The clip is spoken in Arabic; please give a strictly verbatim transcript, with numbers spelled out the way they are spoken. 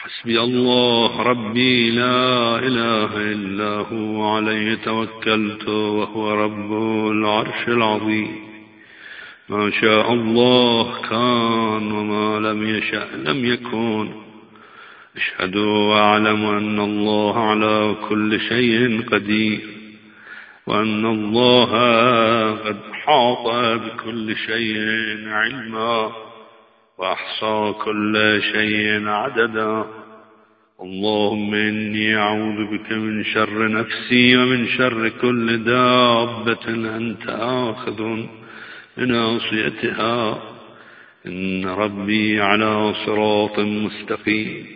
حسبي الله ربي لا إله إلا هو عليه توكلت وهو رب العرش العظيم. ما شاء الله كان وما لم يشأ لم يكن. أشهد وأعلم أن الله على كل شيء قدير، وأن الله قد حاط بكل شيء علما، وأحصى كل شيء عددا. اللهم إني أعوذ بك من شر نفسي ومن شر كل دابة أنت آخذ بناصيتها. إن ربي على صراط مستقيم.